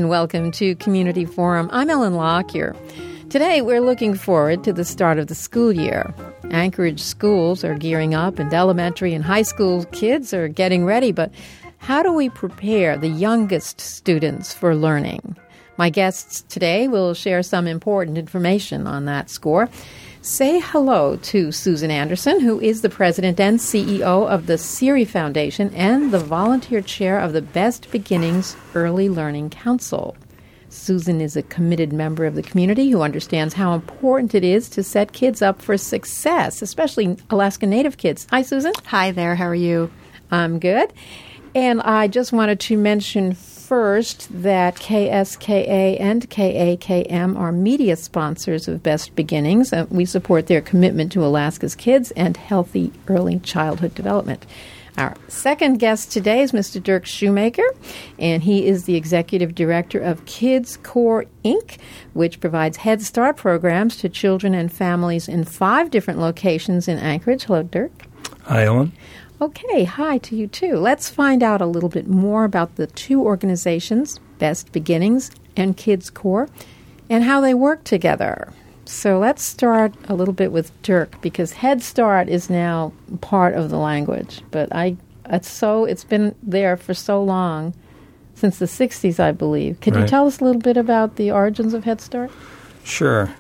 and welcome to Community Forum. I'm Ellen Lockyer. Today, we're looking forward to the start of the school year. Anchorage schools are gearing up, and elementary and high school kids are getting ready, but how do we prepare the youngest students for learning? My guests today will share some important information on that score. Say hello to Susan Anderson, who is the president and CEO of the CERI Foundation and the volunteer chair of the Best Beginnings Early Learning Council. Susan is a committed member of the community who understands how important it is to set kids up for success, especially Alaska Native kids. Hi, Susan. Hi there. How are you? I'm good. And I just wanted to mention first that KSKA and KAKM are media sponsors of Best Beginnings. We support their commitment to Alaska's kids and healthy early childhood development. Our second guest today is Mr. Dirk Shoemaker, and he is the executive director of Kids Core, Inc., which provides Head Start programs to children and families in 5 different locations in Anchorage. Hello, Dirk. Hi, Ellen. Okay, hi to you too. Let's find out a little bit more about the 2 organizations, Best Beginnings and Kids Core, and how they work together. So let's start a little bit with Dirk, because Head Start is now part of the language, but it's been there for so long, since the 60s, I believe. Could you tell us a little bit about the origins of Head Start? Sure.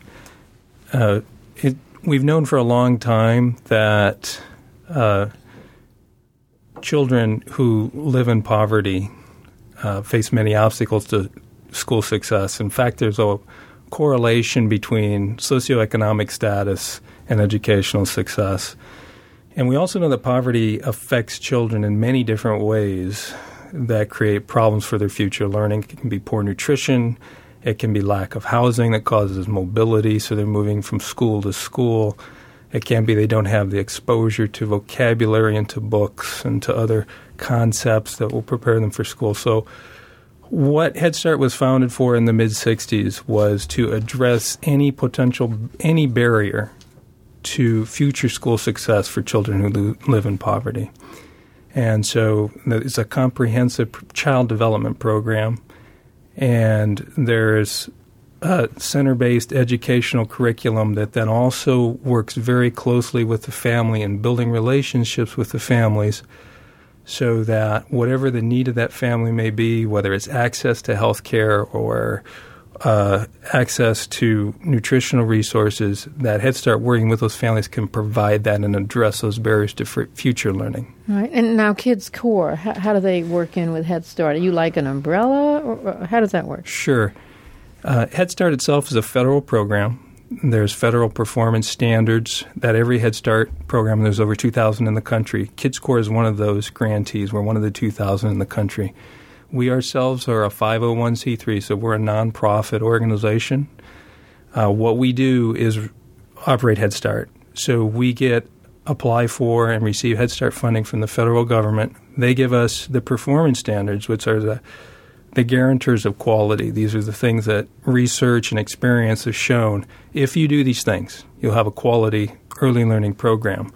We've known for a long time that children who live in poverty face many obstacles to school success. In fact, there's a correlation between socioeconomic status and educational success. And we also know that poverty affects children in many different ways that create problems for their future learning. It can be poor nutrition. It can be lack of housing that causes mobility, so they're moving from school to school. It can be they don't have the exposure to vocabulary and to books and to other concepts that will prepare them for school. So what Head Start was founded for in the mid-'60s was to address any barrier to future school success for children who live in poverty. And so it's a comprehensive child development program, and there's a center-based educational curriculum that then also works very closely with the family and building relationships with the families, so that whatever the need of that family may be, whether it's access to health care or access to nutritional resources, that Head Start, working with those families, can provide that and address those barriers to future learning. All right. And now Kids Core, how do they work in with Head Start? Are you like an umbrella, or how does that work? Sure. Head Start itself is a federal program. There's federal performance standards that every Head Start program, there's over 2,000 in the country. Kids Core is one of those grantees. We're one of the 2,000 in the country. We ourselves are a 501c3, so we're a nonprofit organization. What we do is operate Head Start. So we apply for and receive Head Start funding from the federal government. They give us the performance standards, which are the guarantors of quality. These are the things that research and experience have shown. If you do these things, you'll have a quality early learning program.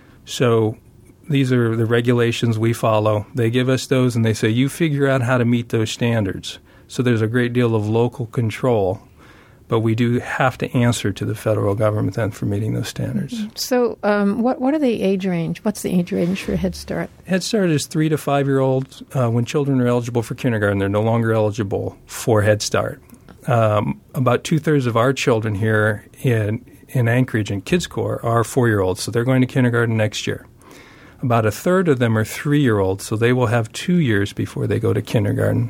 So these are the regulations we follow. They give us those, and they say, you figure out how to meet those standards. So there's a great deal of local control, but we do have to answer to the federal government then for meeting those standards. So what are the age range? What's the age range for Head Start? Head Start is 3 to 5-year-olds. When children are eligible for kindergarten, they're no longer eligible for Head Start. About 2/3 of our children here in Anchorage and Kids Core are 4-year-olds, so they're going to kindergarten next year. About 1/3 of them are 3-year-olds, so they will have 2 years before they go to kindergarten.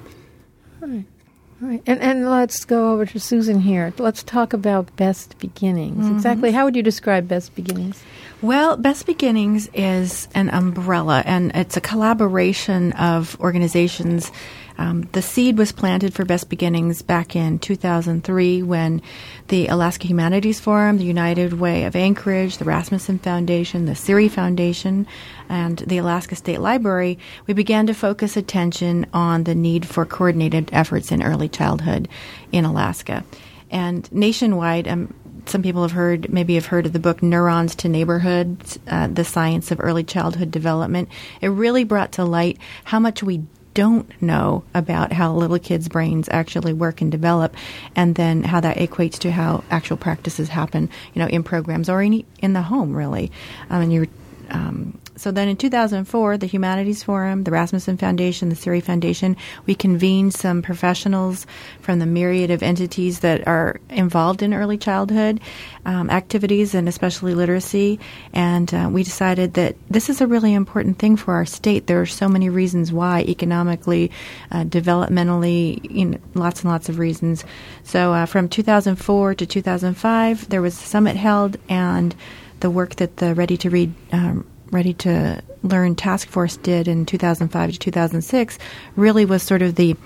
All right. And let's go over to Susan here. Let's talk about Best Beginnings. Mm-hmm. Exactly. How would you describe Best Beginnings? Well, Best Beginnings is an umbrella, and it's a collaboration of organizations. The seed was planted for Best Beginnings back in 2003 when the Alaska Humanities Forum, the United Way of Anchorage, the Rasmussen Foundation, the CERI Foundation, and the Alaska State Library, we began to focus attention on the need for coordinated efforts in early childhood in Alaska. And nationwide, some people have heard of the book Neurons to Neighborhoods, The Science of Early Childhood Development. It really brought to light how much we don't know about how little kids' brains actually work and develop, and then how that equates to how actual practices happen, in programs or in the home, really. So then in 2004, the Humanities Forum, the Rasmussen Foundation, the Siri Foundation, we convened some professionals from the myriad of entities that are involved in early childhood activities and especially literacy. And we decided that this is a really important thing for our state. There are so many reasons why, economically, developmentally, lots and lots of reasons. So from 2004 to 2005, there was a summit held, and the work that the Ready to Read Ready to Learn Task Force did in 2005 to 2006 really was sort of the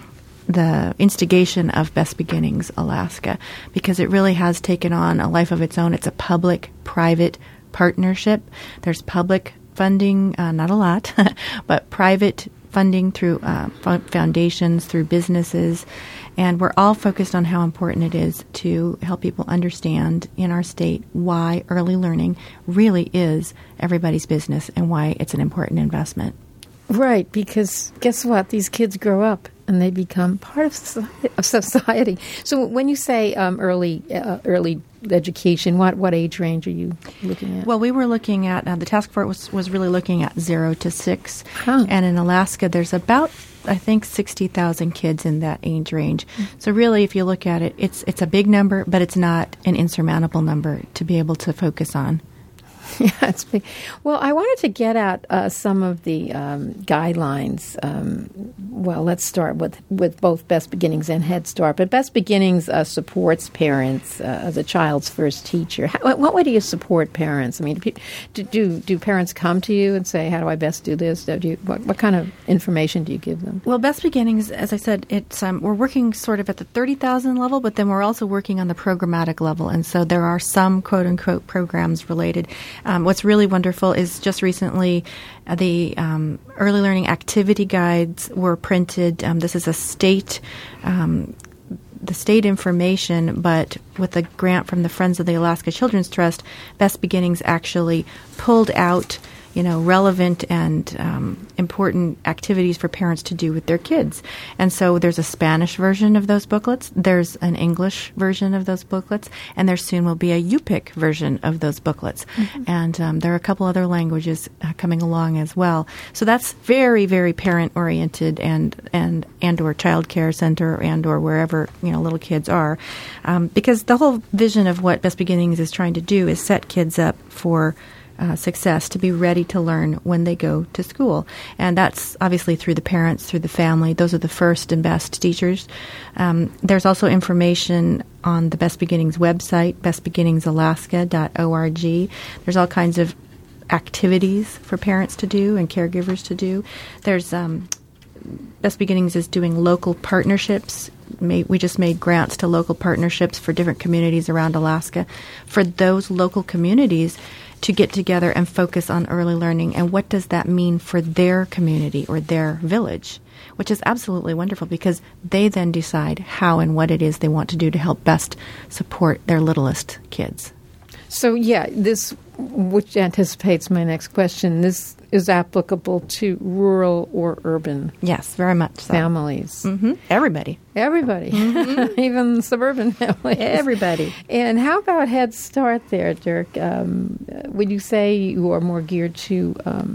instigation of Best Beginnings Alaska, because it really has taken on a life of its own. It's a public-private partnership. There's public funding, not a lot, but private funding through foundations, through businesses. And we're all focused on how important it is to help people understand in our state why early learning really is everybody's business and why it's an important investment. Right, because guess what? These kids grow up and they become part of society. So when you say early education, what age range are you looking at? Well, we were looking at, the task force was really looking at 0 to 6. Huh. And in Alaska, there's about, I think, 60,000 kids in that age range. So really, if you look at it, it's a big number, but it's not an insurmountable number to be able to focus on. Yeah, it's big. Well, I wanted to get at some of the guidelines. Well, let's start with both Best Beginnings and Head Start. But Best Beginnings supports parents as a child's first teacher. What way do you support parents? I mean, do parents come to you and say, "How do I best do this?" What kind of information do you give them? Well, Best Beginnings, as I said, it's we're working sort of at the 30,000 level, but then we're also working on the programmatic level, and so there are some quote unquote programs related. What's really wonderful is just recently the early learning activity guides were printed. This is a state, the state information, but with a grant from the Friends of the Alaska Children's Trust, Best Beginnings actually pulled out relevant and important activities for parents to do with their kids. And so there's a Spanish version of those booklets, there's an English version of those booklets, and there soon will be a UPIC version of those booklets. Mm-hmm. And there are a couple other languages coming along as well. So that's very, very parent-oriented and or child care center and or wherever little kids are. Because the whole vision of what Best Beginnings is trying to do is set kids up for success, to be ready to learn when they go to school. And that's obviously through the parents, through the family. Those are the first and best teachers. There's also information on the Best Beginnings website, bestbeginningsalaska.org. There's all kinds of activities for parents to do and caregivers to do. There's Best Beginnings is doing local partnerships. We just made grants to local partnerships for different communities around Alaska. For those local communities to get together and focus on early learning and what does that mean for their community or their village, which is absolutely wonderful because they then decide how and what it is they want to do to help best support their littlest kids. So, yeah, this, which anticipates my next question, this is applicable to rural or urban yes, very much so. Families. Mm-hmm. Everybody. Mm-hmm. Even suburban families. Everybody. And how about Head Start there, Dirk? Would you say you are more geared to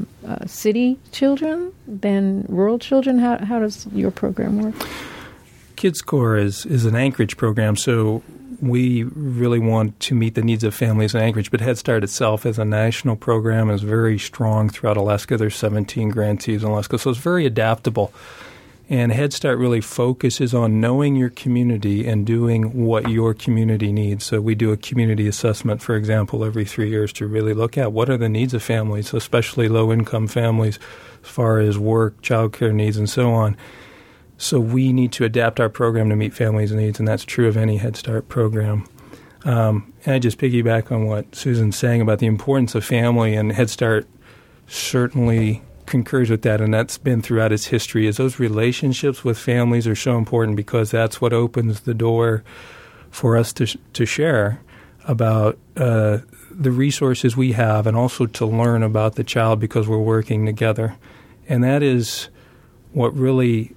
city children than rural children? How does your program work? KidsCore is an Anchorage program, so we really want to meet the needs of families in Anchorage, but Head Start itself as a national program is very strong throughout Alaska. There's 17 grantees in Alaska, so it's very adaptable. And Head Start really focuses on knowing your community and doing what your community needs. So we do a community assessment, for example, every 3 years to really look at what are the needs of families, especially low-income families, as far as work, childcare needs, and so on. So we need to adapt our program to meet families' needs, and that's true of any Head Start program. And I just piggyback on what Susan's saying about the importance of family, and Head Start certainly concurs with that, and that's been throughout its history, is those relationships with families are so important because that's what opens the door for us to share about the resources we have and also to learn about the child because we're working together. And that is what really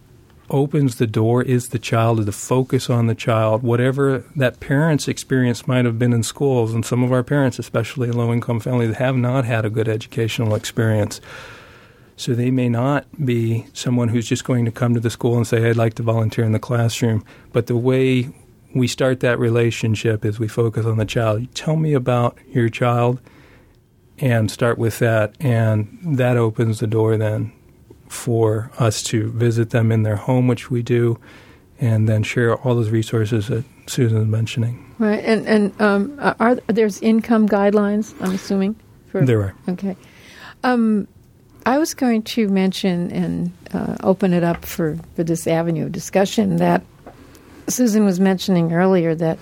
opens the door is the child, is the focus on the child. Whatever that parent's experience might have been in schools, and some of our parents, especially in low-income families, have not had a good educational experience. So they may not be someone who's just going to come to the school and say, I'd like to volunteer in the classroom. But the way we start that relationship is we focus on the child. Tell me about your child and start with that. And that opens the door then for us to visit them in their home, which we do, and then share all those resources that Susan's mentioning. Right. And there's income guidelines, I'm assuming? There are. Okay. I was going to mention and open it up for this avenue of discussion that Susan was mentioning earlier that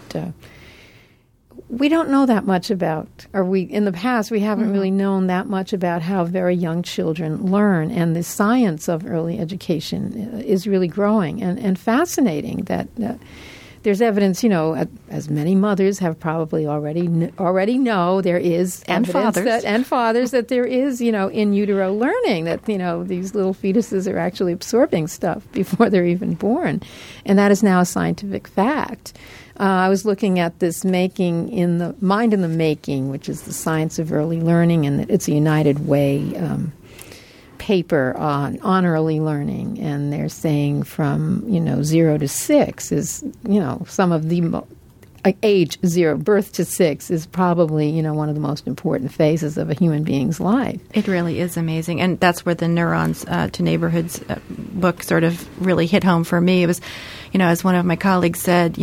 we don't know that much about, in the past, we haven't really known that much about how very young children learn, and the science of early education is really growing and fascinating. That there's evidence, as many mothers have probably already know, there is and fathers that there is, in utero learning, that these little fetuses are actually absorbing stuff before they're even born, and that is now a scientific fact. I was looking at this Mind in the Making, which is the science of early learning, and it's a United Way paper on early learning, and they're saying from 0 to 6 is some of the age 0, birth to 6 is probably one of the most important phases of a human being's life. It really is amazing, and that's where the Neurons to Neighborhoods book sort of really hit home for me. It was, as one of my colleagues said,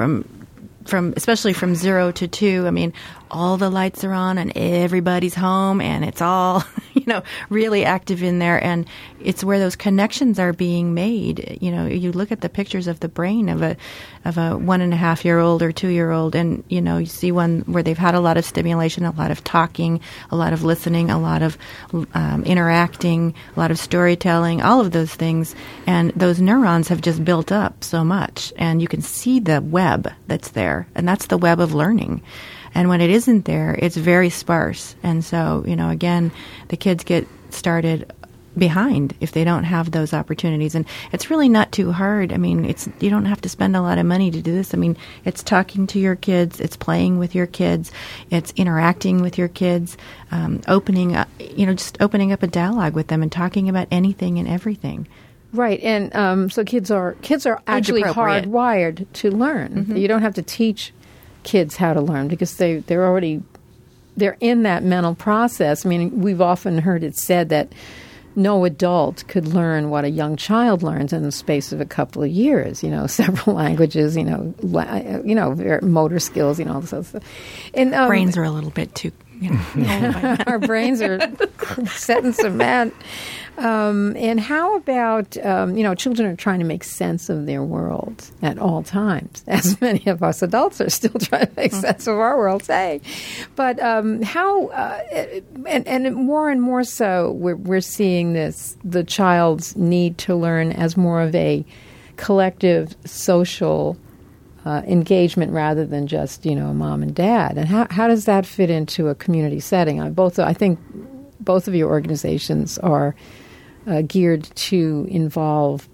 from especially from 0 to 2, I mean, all the lights are on and everybody's home and it's all, really active in there. And it's where those connections are being made. You look at the pictures of the brain of a 1.5-year-old or 2-year-old, and, you see one where they've had a lot of stimulation, a lot of talking, a lot of listening, a lot of interacting, a lot of storytelling, all of those things. And those neurons have just built up so much. And you can see the web that's there. And that's the web of learning. And when it isn't there, it's very sparse. And so, again, the kids get started behind if they don't have those opportunities. And it's really not too hard. I mean, you don't have to spend a lot of money to do this. I mean, it's talking to your kids, it's playing with your kids, it's interacting with your kids, opening up a dialogue with them and talking about anything and everything. Right, and so kids are actually hardwired to learn. Mm-hmm. You don't have to teach kids how to learn because they're in that mental process. I mean, we've often heard it said that no adult could learn what a young child learns in the space of a couple of years. Several languages, motor skills, all this other stuff. And brains are a little bit too. Our brains are setting some mad. And how about, children are trying to make sense of their world at all times, as many of us adults are still trying to make sense of our world today. But how, and more and more so, we're seeing the child's need to learn as more of a collective social engagement rather than just, mom and dad. And how does that fit into a community setting? I think both of your organizations are geared to involve,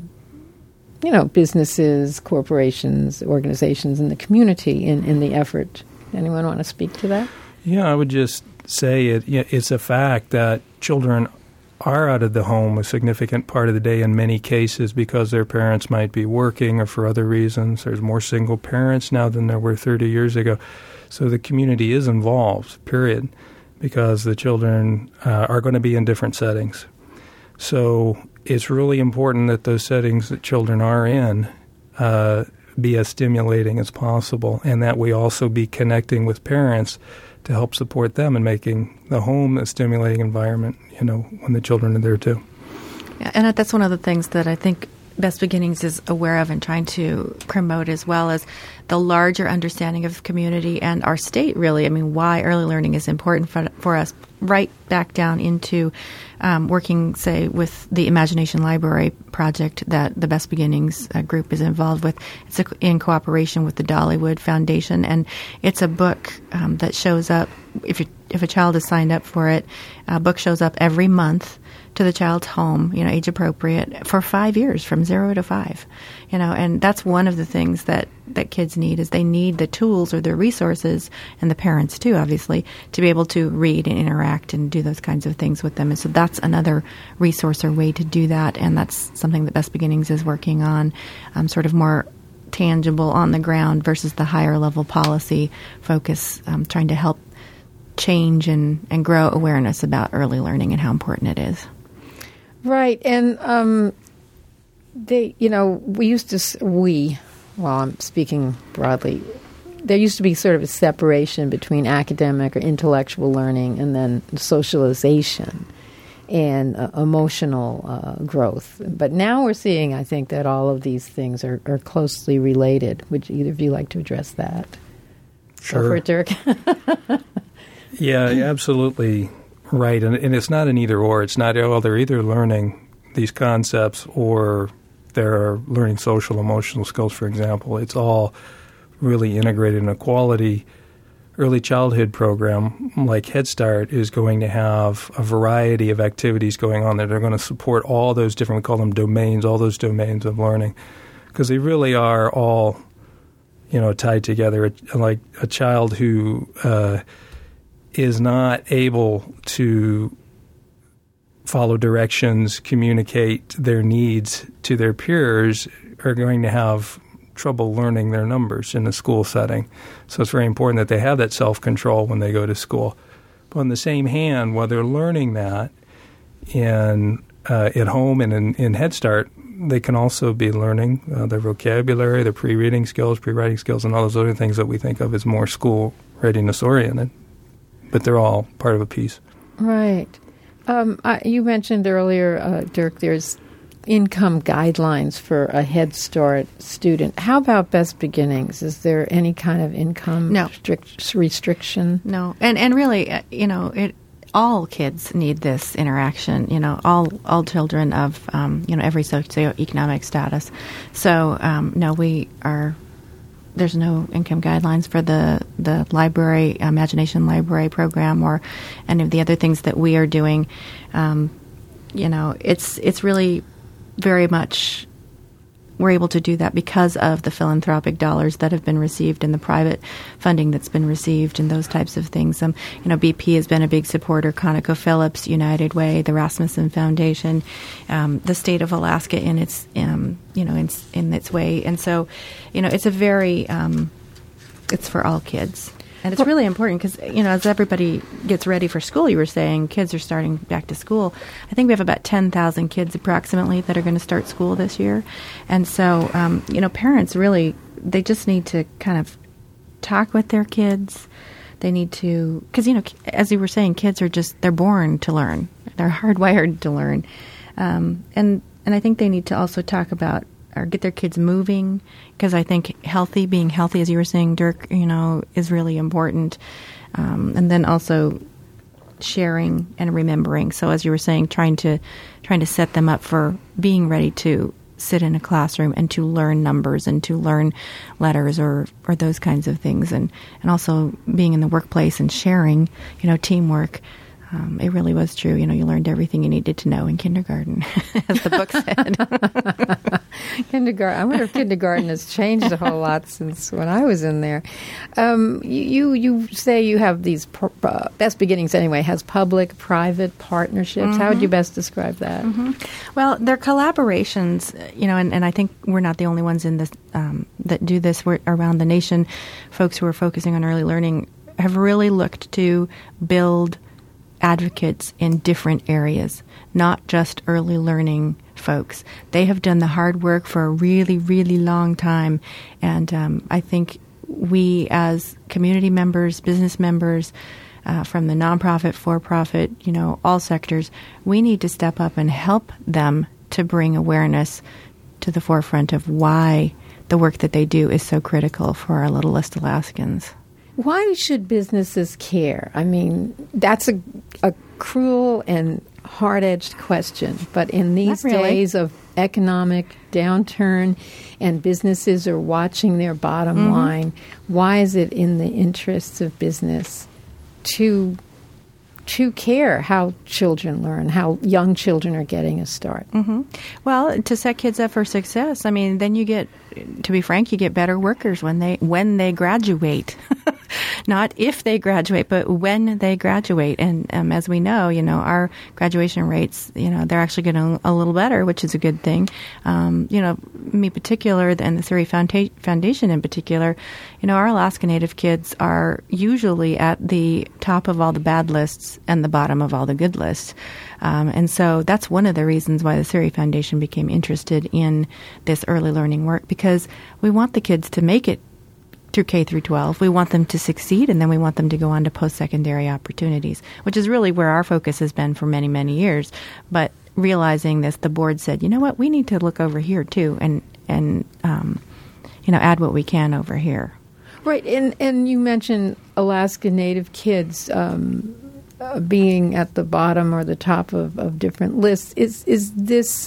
businesses, corporations, organizations in the community in the effort. Anyone want to speak to that? Yeah, I would just say it's a fact that children are out of the home a significant part of the day in many cases because their parents might be working or for other reasons. There's more single parents now than there were 30 years ago. So the community is involved, period, because the children are going to be in different settings. So it's really important that those settings that children are in be as stimulating as possible, and that we also be connecting with parents to help support them in making the home a stimulating environment, when the children are there too. Yeah, and that's one of the things that I think Best Beginnings is aware of and trying to promote, as well as the larger understanding of community and our state, really. I mean, why early learning is important for us, right back down into working, say, with the Imagination Library project that the Best Beginnings group is involved with. It's in cooperation with the Dollywood Foundation, and it's a book that shows up if a child is signed up for it, a book shows up every month to the child's home, age appropriate, for 5 years, from 0 to 5. And that's one of the things that kids need, is they need the tools or the resources, and the parents too, obviously, to be able to read and interact and do those kinds of things with them. And so that's another resource or way to do that, and that's something that Best Beginnings is working on, sort of more tangible on the ground versus the higher level policy focus, trying to help change and grow awareness about early learning and how important it is. Right. And I'm speaking broadly, there used to be sort of a separation between academic or intellectual learning and then socialization and emotional growth. But now we're seeing, I think, that all of these things are closely related. Would either of you like to address that? Sure. Go for it, Dirk. Yeah, you're absolutely right. And it's not an either-or. It's not, they're either learning these concepts or they're learning social, emotional skills, for example. It's all really integrated in a quality early childhood program like Head Start is going to have a variety of activities going on that are going to support all those different, we call them domains, all those domains of learning, because they really are all, tied together. Like a child who is not able to follow directions, communicate their needs to their peers are going to have trouble learning their numbers in a school setting. So it's very important that they have that self-control when they go to school. But on the same hand, while they're learning that at home and in Head Start, they can also be learning their vocabulary, their pre-reading skills, pre-writing skills, and all those other things that we think of as more school readiness oriented. But they're all part of a piece. Right. You mentioned earlier, Dirk, there's income guidelines for a Head Start student. How about Best Beginnings? Is there any kind of income restriction? No. And really, all kids need this interaction, all children of, every socioeconomic status. So, no, there's no income guidelines for the library, Imagination Library program, or any of the other things that we are doing. It's really very much we're able to do that because of the philanthropic dollars that have been received and the private funding that's been received and those types of things. BP has been a big supporter, ConocoPhillips, United Way, the Rasmussen Foundation, the state of Alaska in its in its way. And so, it's a very it's for all kids. And it's really important because, as everybody gets ready for school, you were saying kids are starting back to school. I think we have about 10,000 kids approximately that are going to start school this year. And so, parents really, they just need to kind of talk with their kids. They need to, because, as you were saying, kids are they're born to learn. They're hardwired to learn. And I think they need to also talk about or get their kids moving, because I think being healthy, as you were saying, Dirk, is really important. And then also sharing and remembering. So as you were saying, trying to set them up for being ready to sit in a classroom and to learn numbers and to learn letters or those kinds of things. And also being in the workplace and sharing, teamwork. It really was true. You learned everything you needed to know in kindergarten, as the book said. Kindergarten. I wonder if kindergarten has changed a whole lot since when I was in there. You say you have these Best Beginnings anyway has public-private partnerships. Mm-hmm. How would you best describe that? Mm-hmm. Well, they're collaborations. And I think we're not the only ones in this that do this. We're around the nation. Folks who are focusing on early learning have really looked to build advocates in different areas, not just early learning folks. They have done the hard work for a really, really long time. And I think we as community members, business members, from the nonprofit, for-profit, all sectors, we need to step up and help them to bring awareness to the forefront of why the work that they do is so critical for our littlest Alaskans. Why should businesses care? I mean, that's a cruel and hard-edged question, but in these days of economic downturn and businesses are watching their bottom line, why is it in the interests of business to care how children learn, how young children are getting a start. Mm-hmm. Well, to set kids up for success, I mean, then you get, to be frank, you get better workers when they graduate. Not if they graduate, but when they graduate. And as we know, our graduation rates, they're actually getting a little better, which is a good thing. Me particular, and the Surrey Foundation in particular, our Alaska Native kids are usually at the top of all the bad lists and the bottom of all the good lists. And so that's one of the reasons why the Surrey Foundation became interested in this early learning work, because we want the kids to make it through K through 12. We want them to succeed, and then we want them to go on to post-secondary opportunities, which is really where our focus has been for many, many years. But realizing this, the board said, you know what, we need to look over here too, and add what we can over here. Right, and you mentioned Alaska Native kids being at the bottom or the top of different lists. Is this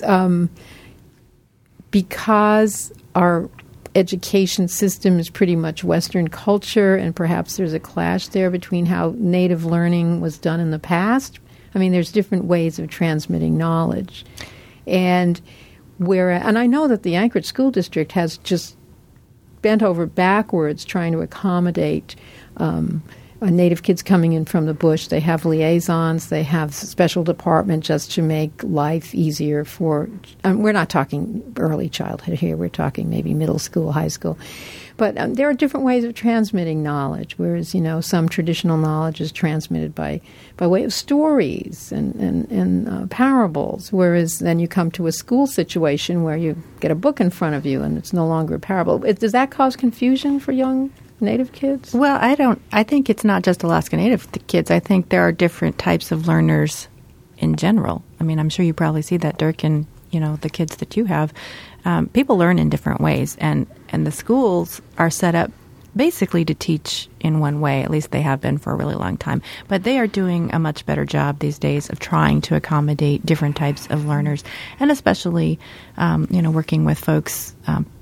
because our education system is pretty much Western culture, and perhaps there's a clash there between how Native learning was done in the past? I mean, there's different ways of transmitting knowledge. And I know that the Anchorage School District has just bent over backwards trying to accommodate Native kids coming in from the bush. They have liaisons. They have special department just to make life easier for, we're not talking early childhood here. We're talking maybe middle school, high school. But there are different ways of transmitting knowledge, whereas, some traditional knowledge is transmitted by way of stories and parables, whereas then you come to a school situation where you get a book in front of you and it's no longer a parable. Does that cause confusion for young Native kids? Well, I think it's not just Alaska Native kids. I think there are different types of learners in general. I mean, I'm sure you probably see that, Dirk, in, the kids that you have. People learn in different ways, and the schools are set up basically to teach in one way. At least they have been for a really long time. But they are doing a much better job these days of trying to accommodate different types of learners, and especially, working with folks,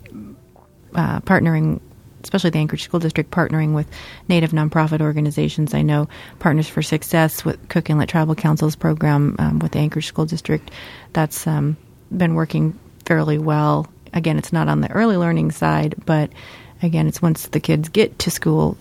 partnering, especially the Anchorage School District, partnering with Native nonprofit organizations. I know Partners for Success with Cook Inlet Tribal Council's program with the Anchorage School District. That's been working fairly well. Again, it's not on the early learning side, but again, it's once the kids get to school,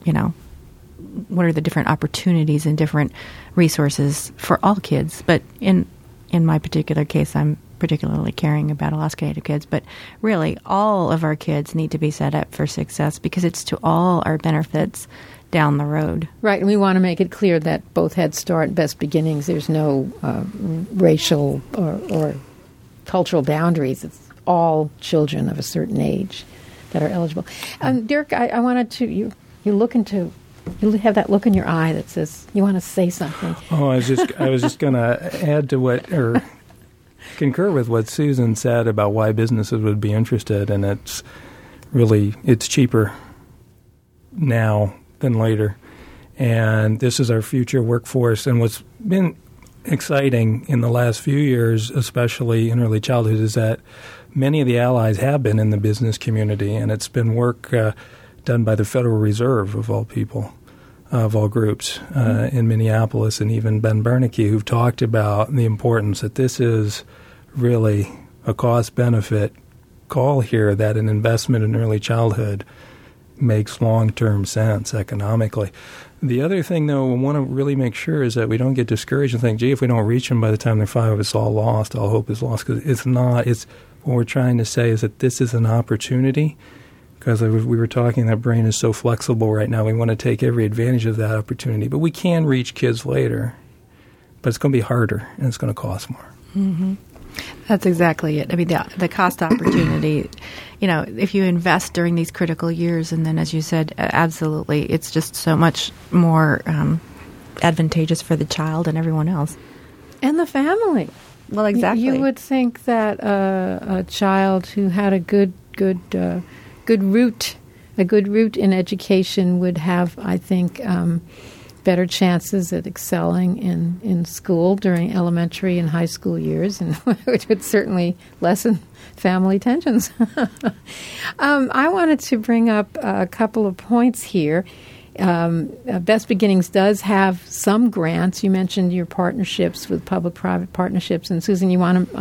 what are the different opportunities and different resources for all kids. But in my particular case, I'm particularly caring about Alaska Native kids, but really all of our kids need to be set up for success because it's to all our benefits down the road. Right, and we want to make it clear that both Head Start and Best Beginnings, there's no racial or cultural boundaries. It's all children of a certain age that are eligible. Dirk, I wanted to, you have that look in your eye that says you want to say something. Oh, I was just going to add to concur with what Susan said about why businesses would be interested, and it's cheaper now than later. And this is our future workforce. And what's been exciting in the last few years, especially in early childhood, is that many of the allies have been in the business community, and it's been work done by the Federal Reserve, of all people, of all groups, in Minneapolis, and even Ben Bernanke, who've talked about the importance that this is really a cost-benefit call here, that an investment in early childhood makes long-term sense economically. The other thing, though, we want to really make sure is that we don't get discouraged and think, gee, if we don't reach them by the time they're 5, it's all lost, all hope is lost, because it's not. It's what we're trying to say is that this is an opportunity, because we were talking, that brain is so flexible right now. We want to take every advantage of that opportunity. But we can reach kids later, but it's going to be harder, and it's going to cost more. Mm-hmm. That's exactly it. I mean, the cost opportunity, if you invest during these critical years, and then, as you said, absolutely, it's just so much more advantageous for the child and everyone else. And the family. Well, exactly. You would think that a child who had a good root in education would have, I think, better chances at excelling in school during elementary and high school years, and which would certainly lessen family tensions. I wanted to bring up a couple of points here. Best Beginnings does have some grants. You mentioned your partnerships with public-private partnerships, and Susan,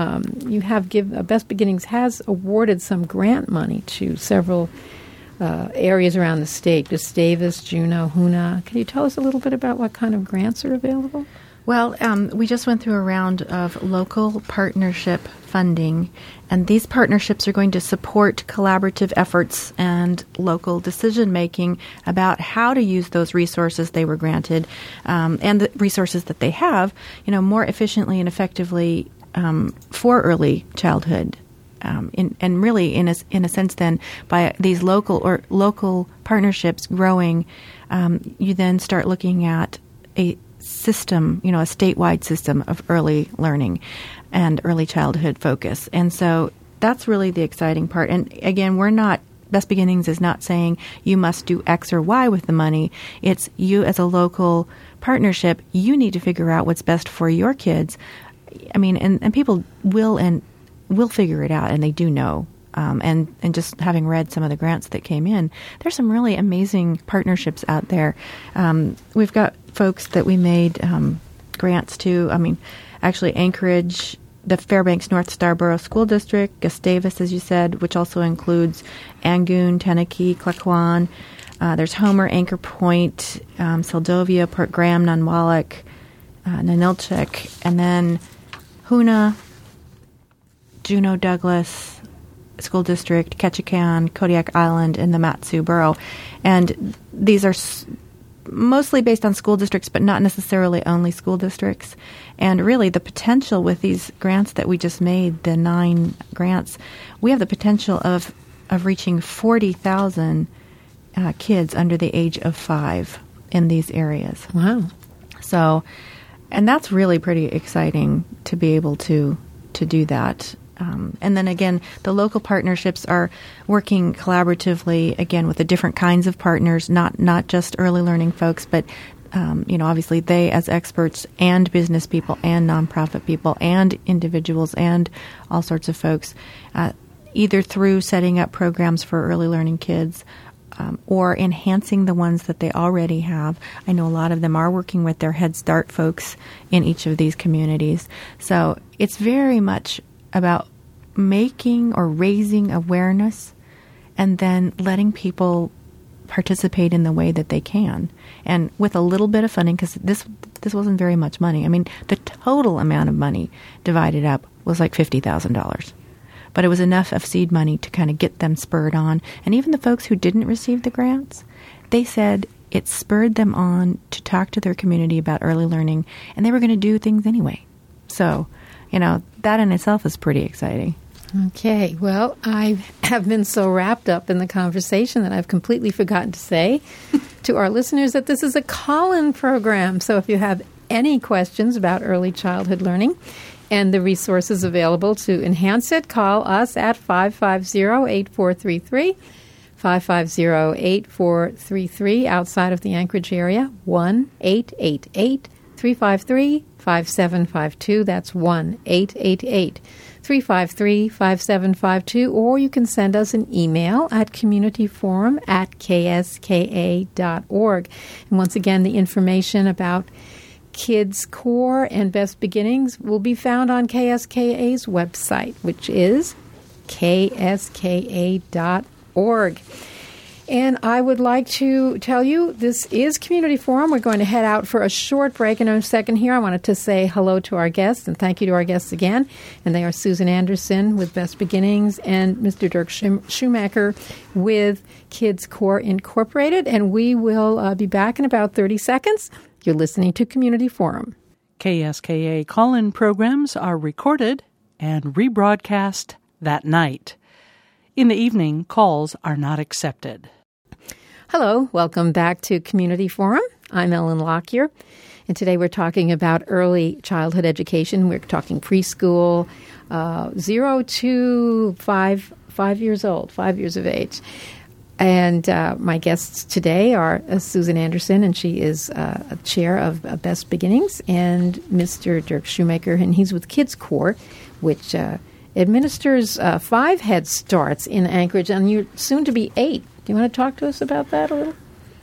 Best Beginnings has awarded some grant money to several areas around the state: Gustavus, Juneau, Hoonah. Can you tell us a little bit about what kind of grants are available? Well, we just went through a round of local partnership funding, and these partnerships are going to support collaborative efforts and local decision-making about how to use those resources they were granted and the resources that they have, more efficiently and effectively for early childhood. And really, in a sense, then by these local partnerships growing, you then start looking at a system, a statewide system of early learning and early childhood focus. And so that's really the exciting part. And again, Best Beginnings is not saying you must do X or Y with the money. It's you as a local partnership, you need to figure out what's best for your kids. And people will figure it out, and they do know. And just having read some of the grants that came in, there's some really amazing partnerships out there. We've got folks that we made grants to. Actually, Anchorage, the Fairbanks North Starborough School District, Gustavus, as you said, which also includes Angoon, Tenakee, Claquon. There's Homer, Anchor Point, Seldovia, Port Graham, Nunwalek, Nanilchik, and then Hoonah, Juneau Douglas School District, Ketchikan, Kodiak Island, and the Mat-Su Borough. And these are mostly based on school districts, but not necessarily only school districts. And really the potential with these grants that we just made, the 9 grants, we have the potential of reaching 40,000 kids under the age of 5 in these areas. Wow. So, and that's really pretty exciting to be able to do that. And then again, the local partnerships are working collaboratively, again, with the different kinds of partners, not just early learning folks, but, obviously they as experts and business people and nonprofit people and individuals and all sorts of folks, either through setting up programs for early learning kids or enhancing the ones that they already have. I know a lot of them are working with their Head Start folks in each of these communities. So it's very much about making or raising awareness and then letting people participate in the way that they can. And with a little bit of funding, because this wasn't very much money. The total amount of money divided up was like $50,000. But it was enough of seed money to kind of get them spurred on. And even the folks who didn't receive the grants, they said it spurred them on to talk to their community about early learning, and they were going to do things anyway. So, that in itself is pretty exciting. Okay. Well, I have been so wrapped up in the conversation that I've completely forgotten to say to our listeners that this is a call-in program. So if you have any questions about early childhood learning and the resources available to enhance it, call us at 550-8433. 550-8433 outside of the Anchorage area, 1-888-353-5752. That's 1-888-353-5752. Or you can send us an email at communityforum@kska.org. And once again, the information about Kids Core and Best Beginnings will be found on KSKA's website, which is kska.org. And I would like to tell you, this is Community Forum. We're going to head out for a short break in a second here. I wanted to say hello to our guests and thank you to our guests again. And they are Susan Anderson with Best Beginnings and Mr. Dirk Schumacher with Kids Core Incorporated. And we will be back in about 30 seconds. You're listening to Community Forum. KSKA call-in programs are recorded and rebroadcast that night. In the evening, calls are not accepted. Hello, welcome back to Community Forum. I'm Ellen Lockyer, and today we're talking about early childhood education. We're talking preschool, 0 to 5 years old, 5 years of age. And my guests today are Susan Anderson, and she is a chair of Best Beginnings, and Mr. Dirk Schumacher, and he's with Kids Core, which administers 5 Head Starts in Anchorage, and you're soon to be 8. Do you want to talk to us about that a little?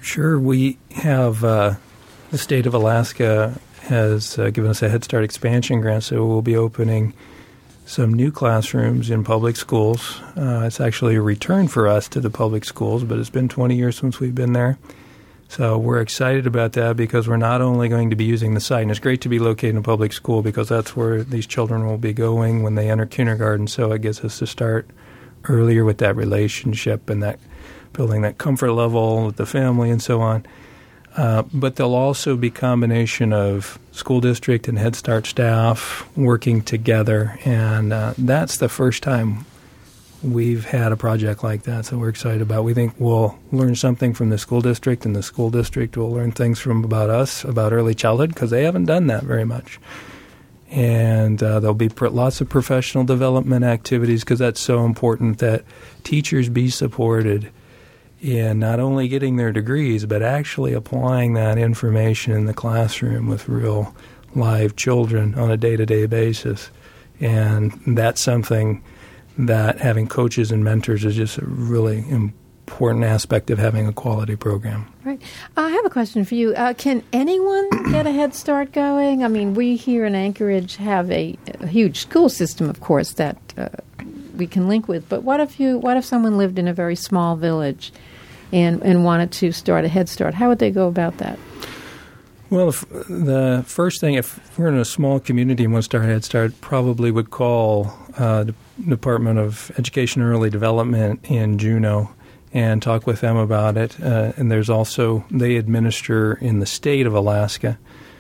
Sure. We have the state of Alaska has given us a Head Start expansion grant, so we'll be opening some new classrooms in public schools. It's actually a return for us to the public schools, but it's been 20 years since we've been there. So we're excited about that because we're not only going to be using the site, and it's great to be located in a public school because that's where these children will be going when they enter kindergarten, so it gets us to start earlier with that relationship and that building that comfort level with the family and so on. But there'll also be a combination of school district and Head Start staff working together, and that's the first time we've had a project like that, so we're excited about it. We think we'll learn something from the school district, and the school district will learn things from about us, about early childhood, because they haven't done that very much. And there'll be lots of professional development activities because that's so important that teachers be supported in not only getting their degrees, but actually applying that information in the classroom with real live children on a day-to-day basis. And that's something that having coaches and mentors is just a really important aspect of having a quality program. Right. I have a question for you. Can anyone get a Head Start going? I mean, we here in Anchorage have a huge school system, of course, that we can link with. But what if someone lived in a very small village and wanted to start a Head Start? How would they go about that? Well, the first thing, if we're in a small community and want to start Head Start, probably would call the Department of Education and Early Development in Juneau and talk with them about it. And there's also, they administer in the state of Alaska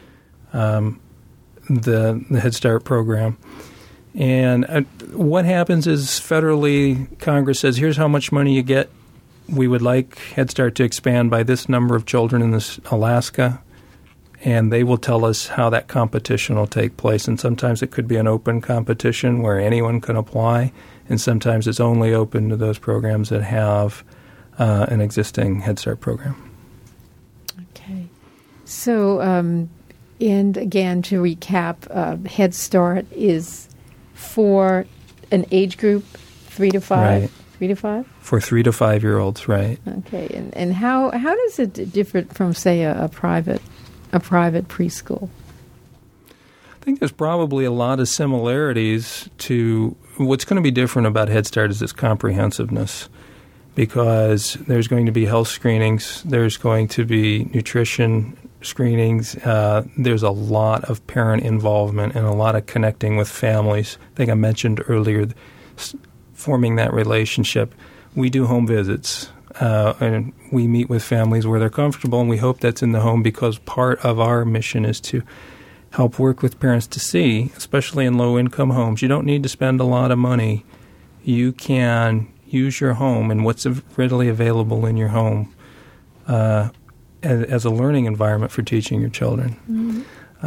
the Head Start program. And what happens is federally, Congress says, here's how much money you get. We would like Head Start to expand by this number of children in this Alaska. And they will tell us how that competition will take place. And sometimes it could be an open competition where anyone can apply. And sometimes it's only open to those programs that have an existing Head Start program. Okay. So, and again, to recap, Head Start is for an age group 3 to 5? Right. 3 to 5? For 3 to 5 year olds, right. Okay. And how does it differ from, say, a private preschool? I think there's probably a lot of similarities to what's going to be different about Head Start is its comprehensiveness, because there's going to be health screenings, there's going to be nutrition screenings, there's a lot of parent involvement and a lot of connecting with families. I think I mentioned earlier forming that relationship. We do home visits. And we meet with families where they're comfortable, and we hope that's in the home because part of our mission is to help work with parents to see, especially in low-income homes, you don't need to spend a lot of money. You can use your home and what's readily available in your home as a learning environment for teaching your children. Mm-hmm.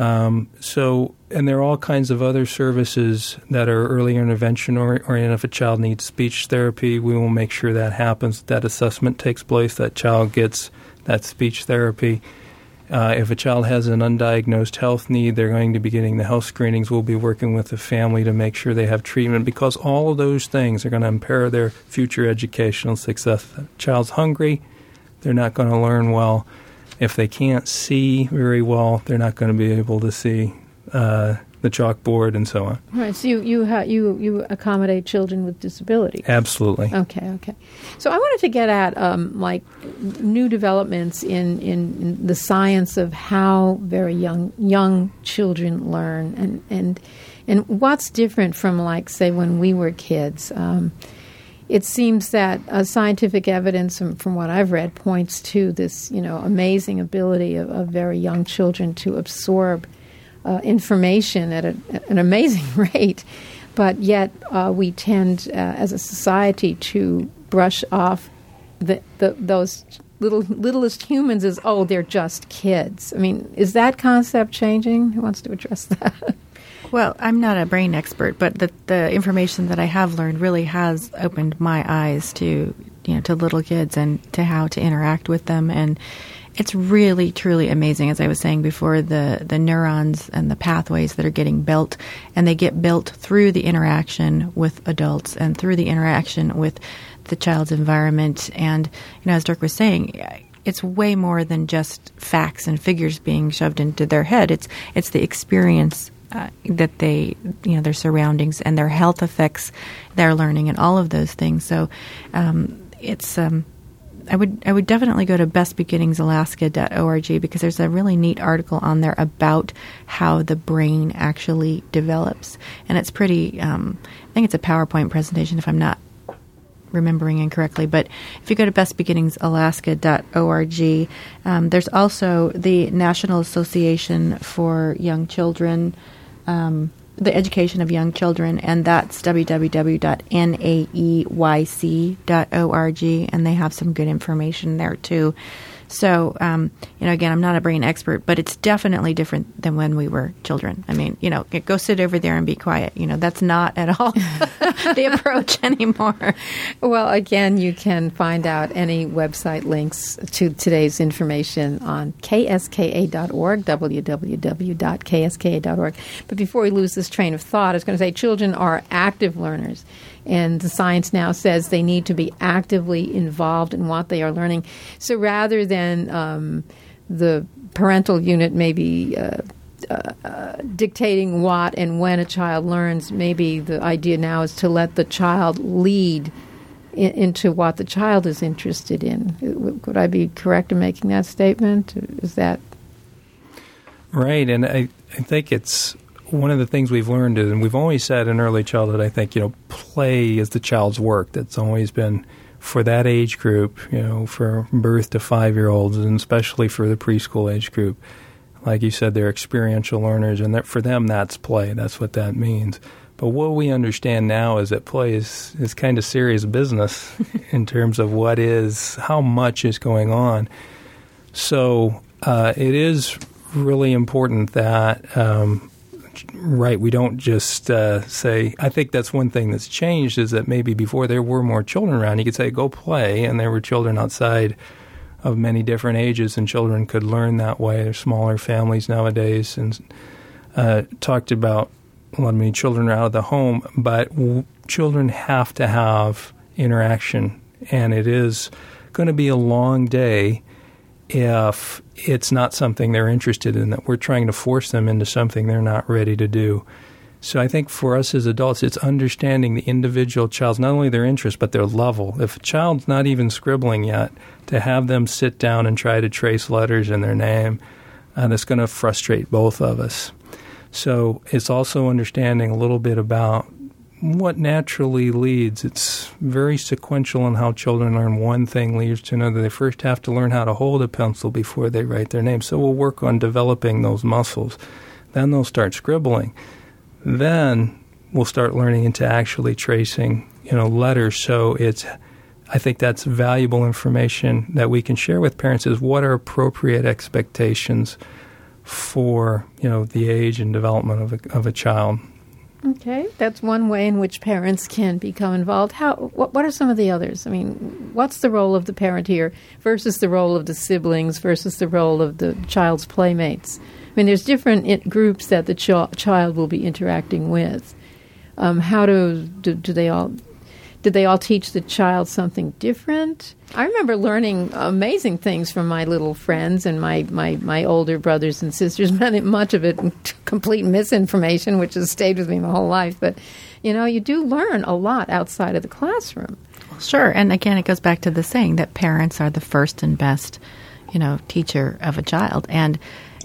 And there are all kinds of other services that are early intervention oriented. If a child needs speech therapy, we will make sure that happens, that assessment takes place, that child gets that speech therapy. If a child has an undiagnosed health need, they're going to be getting the health screenings. We'll be working with the family to make sure they have treatment because all of those things are going to impair their future educational success. If the child's hungry, they're not going to learn well. If they can't see very well, they're not going to be able to see the chalkboard and so on. Right. So you accommodate children with disabilities. Absolutely. Okay. So I wanted to get at like new developments in the science of how very young children learn and what's different from, like, say, when we were kids. It seems that scientific evidence, from what I've read, points to this, amazing ability of very young children to absorb information at an amazing rate. But yet we tend, as a society, to brush off those littlest humans as, oh, they're just kids. I mean, is that concept changing? Who wants to address that? Well, I'm not a brain expert, but the information that I have learned really has opened my eyes to little kids and to how to interact with them. And it's really, truly amazing, as I was saying before, the neurons and the pathways that are getting built, and they get built through the interaction with adults and through the interaction with the child's environment. And, as Dirk was saying, it's way more than just facts and figures being shoved into their head. It's the experience that they, their surroundings and their health affects their learning and all of those things. So I would definitely go to bestbeginningsalaska.org because there's a really neat article on there about how the brain actually develops. And it's pretty, I think it's a PowerPoint presentation if I'm not remembering incorrectly. But if you go to bestbeginningsalaska.org, there's also the National Association for Young Children, the Education of Young Children, and that's www.naeyc.org, and they have some good information there too. So, again, I'm not a brain expert, but it's definitely different than when we were children. I mean, go sit over there and be quiet. That's not at all the approach anymore. Well, again, you can find out any website links to today's information on kska.org, www.kska.org. But before we lose this train of thought, I was going to say children are active learners. And the science now says they need to be actively involved in what they are learning. So rather than the parental unit maybe dictating what and when a child learns, maybe the idea now is to let the child lead into what the child is interested in. Could I be correct in making that statement? Is that right? And I think it's one of the things we've learned is, and we've always said in early childhood, I think, play is the child's work. That's always been for that age group, for birth to 5-year-olds, and especially for the preschool age group. Like you said, they're experiential learners, and for them, that's play. That's what that means. But what we understand now is that play is kind of serious business in terms of how much is going on. So it is really important that we don't just say, I think that's one thing that's changed is that maybe before there were more children around, you could say, go play, and there were children outside of many different ages, and children could learn that way. There's smaller families nowadays, and talked about, children are out of the home, but children have to have interaction, and it is going to be a long day if it's not something they're interested in, that we're trying to force them into something they're not ready to do. So I think for us as adults, it's understanding the individual child's, not only their interest, but their level. If a child's not even scribbling yet, to have them sit down and try to trace letters in their name, that's going to frustrate both of us. So it's also understanding a little bit about what naturally leads. It's very sequential in how children learn. One thing leads to another. They first have to learn how to hold a pencil before they write their name. So we'll work on developing those muscles. Then they'll start scribbling. Then we'll start learning into actually tracing, letters. So I think that's valuable information that we can share with parents is what are appropriate expectations for, the age and development of a child. Okay, that's one way in which parents can become involved. What are some of the others? I mean, what's the role of the parent here versus the role of the siblings versus the role of the child's playmates? I mean, there's different groups that the child will be interacting with. How do they all? Did they all teach the child something different? I remember learning amazing things from my little friends and my older brothers and sisters, much of it complete misinformation, which has stayed with me my whole life. But, you do learn a lot outside of the classroom. Sure. And again, it goes back to the saying that parents are the first and best, teacher of a child. And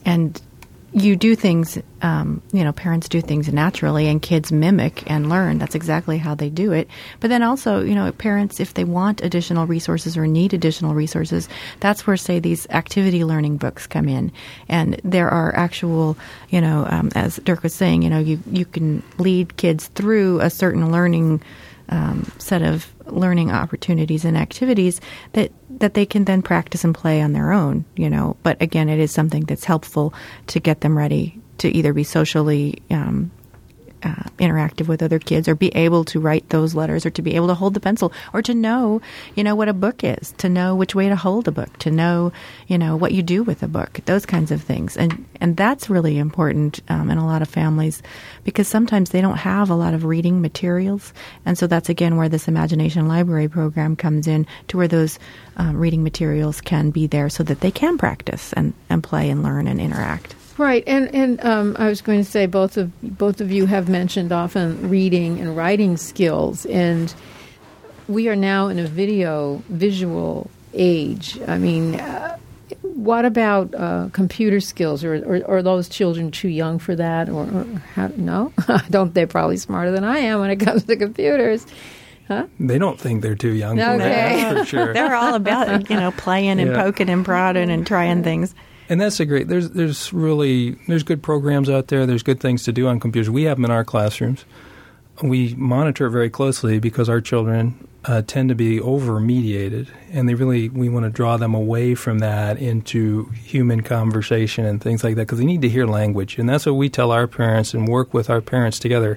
you do things, parents do things naturally, and kids mimic and learn. That's exactly how they do it. But then also, parents, if they want additional resources or need additional resources, that's where, say, these activity learning books come in. And there are actual, as Dirk was saying, you can lead kids through a certain learning set of learning opportunities and activities that they can then practice and play on their own, But again, it is something that's helpful to get them ready to either be socially interactive with other kids, or be able to write those letters, or to be able to hold the pencil, or to know, what a book is, to know which way to hold a book, to know, what you do with a book, those kinds of things. And that's really important in a lot of families, because sometimes they don't have a lot of reading materials. And so that's, again, where this Imagination Library program comes in, to where those reading materials can be there so that they can practice and play and learn and interact. Right, and I was going to say both of you have mentioned often reading and writing skills, and we are now in a visual age. I mean, what about computer skills? Or are those children too young for that? Or no? They're probably smarter than I am when it comes to computers. Huh? They don't think they're too young for that, for sure. They're all about playing and poking and prodding and trying things. And that's there's good programs out there. There's good things to do on computers. We have them in our classrooms. We monitor it very closely because our children tend to be over-mediated, and we want to draw them away from that into human conversation and things like that, because they need to hear language. And that's what we tell our parents and work with our parents together,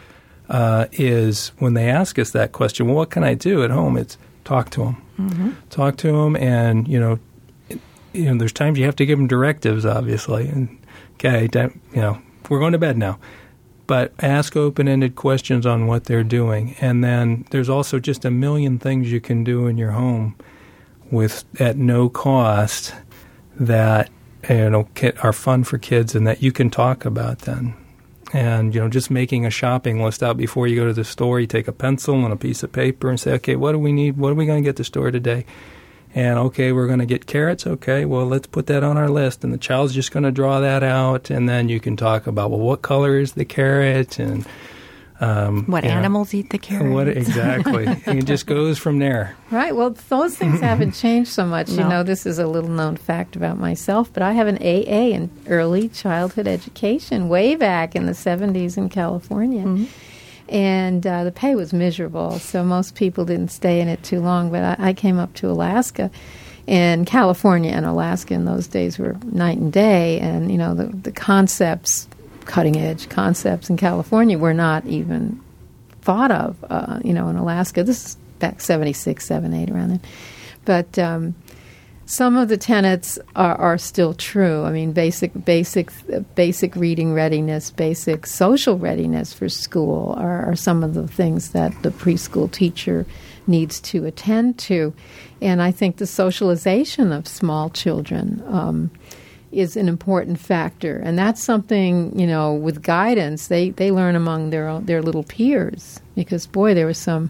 is when they ask us that question, well, what can I do at home? It's talk to them. Mm-hmm. Talk to them, and, there's times you have to give them directives, obviously. And, okay, we're going to bed now. But ask open-ended questions on what they're doing. And then there's also just a million things you can do in your home at no cost that are fun for kids and that you can talk about then. And, just making a shopping list out before you go to the store. You take a pencil and a piece of paper and say, okay, what do we need? What are we going to get to the store today? And, okay, we're going to get carrots. Okay, well, let's put that on our list. And the child's just going to draw that out. And then you can talk about, well, what color is the carrot? And what animals eat the carrot? Exactly. And it just goes from there. Right. Well, those things haven't changed so much. No. This is a little-known fact about myself, but I have an AA in early childhood education way back in the 70s in California. Mm-hmm. And the pay was miserable, so most people didn't stay in it too long. But I came up to Alaska, and California and Alaska in those days were night and day. And, the concepts, cutting-edge concepts in California were not even thought of, in Alaska. This is back 76, 78, around then. But some of the tenets are still true. I mean, basic reading readiness, basic social readiness for school are some of the things that the preschool teacher needs to attend to. And I think the socialization of small children is an important factor. And that's something, with guidance, they learn among their little peers. Because, boy, there were some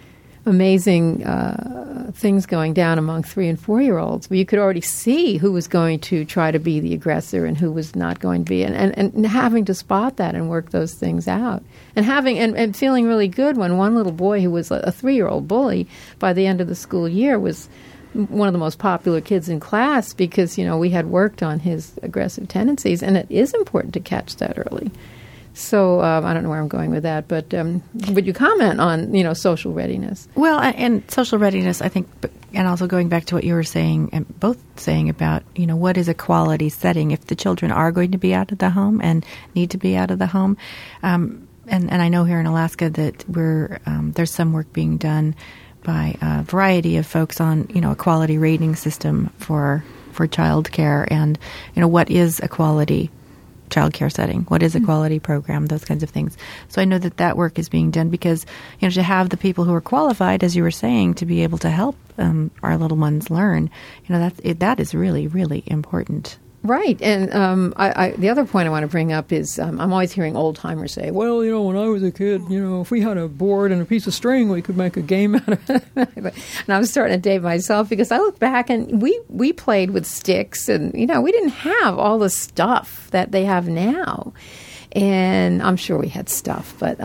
amazing things going down among 3- and 4-year-olds, where you could already see who was going to try to be the aggressor and who was not going to be, and having to spot that and work those things out, and feeling really good when one little boy who was a 3-year-old bully by the end of the school year was one of the most popular kids in class because we had worked on his aggressive tendencies, and it is important to catch that early. So I don't know where I'm going with that, but would you comment on, social readiness? Well, and social readiness, I think, and also going back to what you were saying, and both saying about, what is a quality setting if the children are going to be out of the home and need to be out of the home. And I know here in Alaska that there's some work being done by a variety of folks on, a quality rating system for child care and, what is a quality child care setting, what is a quality program, those kinds of things. So I know that work is being done because, to have the people who are qualified, as you were saying, to be able to help our little ones learn, that is really, really important. Right. And the other point I want to bring up is I'm always hearing old-timers say, well, when I was a kid, if we had a board and a piece of string, we could make a game out of it. And I'm starting to date myself because I look back and we played with sticks and, we didn't have all the stuff that they have now. And I'm sure we had stuff, but,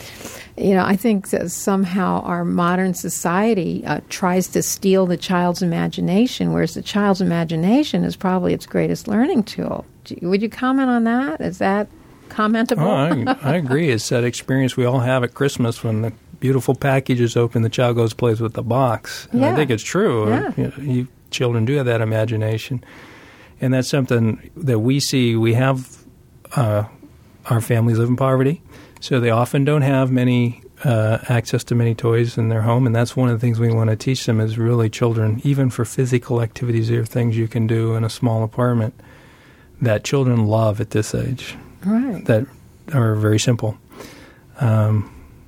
I think that somehow our modern society tries to steal the child's imagination, whereas the child's imagination is probably its greatest learning tool. Would you comment on that? Is that commentable? Oh, I agree. It's that experience we all have at Christmas when the beautiful package is open, the child goes plays with the box. And I think it's true. Yeah. Children do have that imagination. And that's something that we see. We have our families live in poverty. So they often don't have many access to many toys in their home, and that's one of the things we want to teach them is really children, even for physical activities, there are things you can do in a small apartment that children love at this age. Right. That are very simple. Oh.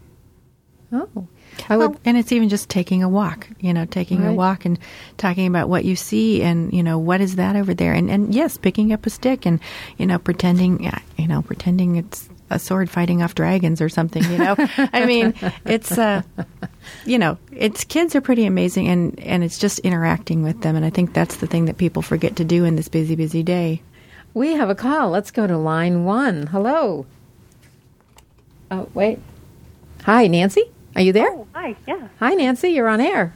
And it's even just taking a walk, taking a walk and talking about what you see and, what is that over there? And yes, picking up a stick and, pretending it's a sword fighting off dragons or something, I mean, it's, it's kids are pretty amazing and it's just interacting with them. And I think that's the thing that people forget to do in this busy, busy day. We have a call. Let's go to line 1. Hello. Oh, wait. Hi, Nancy? Are you there? Oh, hi, yeah. Hi, Nancy. You're on air.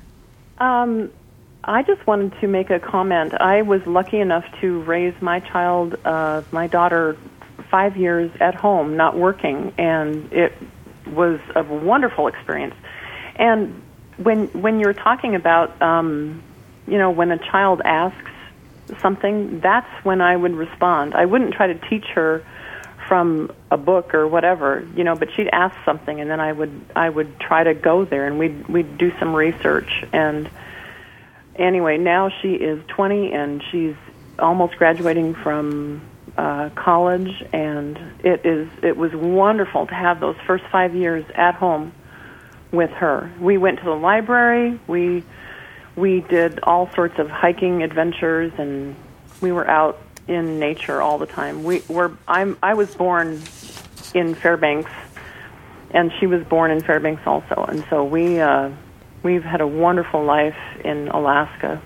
I just wanted to make a comment. I was lucky enough to raise my child, my daughter, 5 years at home, not working, and it was a wonderful experience. And when you're talking about, when a child asks something, that's when I would respond. I wouldn't try to teach her from a book or whatever, but she'd ask something, and then I would try to go there, and we'd do some research. And anyway, now she is 20, and she's almost graduating from college, and it was wonderful to have those first 5 years at home with her. We went to the library. We did all sorts of hiking adventures, and we were out in nature all the time. I was born in Fairbanks, and she was born in Fairbanks also, and so we've had a wonderful life in Alaska.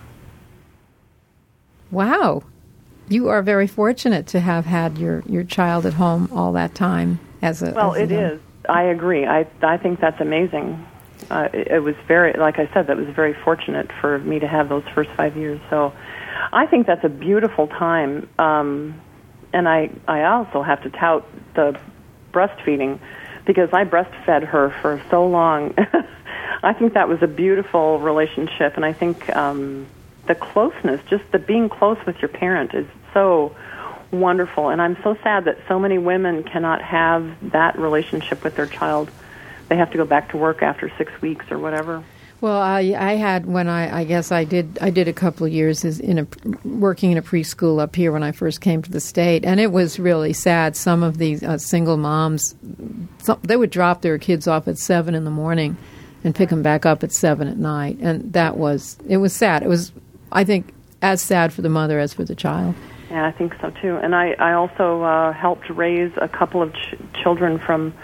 Wow. You are very fortunate to have had your child at home all that time It is. I agree. I think that's amazing. It was like I said, that was very fortunate for me to have those first 5 years. So I think that's a beautiful time. And I also have to tout the breastfeeding because I breastfed her for so long. I think that was a beautiful relationship, and I think the closeness, just the being close with your parent is so wonderful. And I'm so sad that so many women cannot have that relationship with their child. They have to go back to work after 6 weeks or whatever. Well, I had when I did a couple of years working in a preschool up here when I first came to the state, and it was really sad. Some of these single moms, they would drop their kids off at 7 in the morning and pick them back up at 7 at night, and it was sad. It was, I think, as sad for the mother as for the child. Yeah, I think so too. And I also helped raise a couple of children from